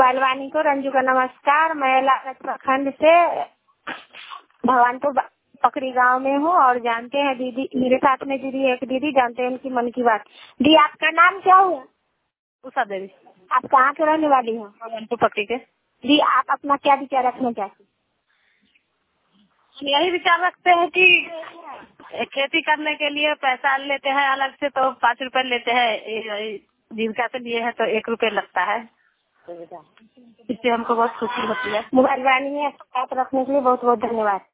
Mobile वाणी को रंजू का नमस्कार। मैं लालच प्रखंड से भगवानपुर पकड़ी गांव में हूँ और जानते हैं दीदी, मेरे साथ में दीदी एक दीदी जानते हैं उनकी मन की बात। दी, आपका नाम क्या हुआ? उषा देवी। आप कहाँ के रहने वाली हो? भगवानपुर पकड़ी के। दी, आप अपना क्या विचार रखना चाहती? हम यही विचार रखते हैं कि खेती करने के लिए पैसा लेते हैं अलग से, तो 5 रुपए लेते हैं। जीविका के लिए है तो 1 रुपए लगता है। इससे हमको बहुत खुशी होती है। मोबाइल वाणी में बात रखने के लिए बहुत बहुत धन्यवाद।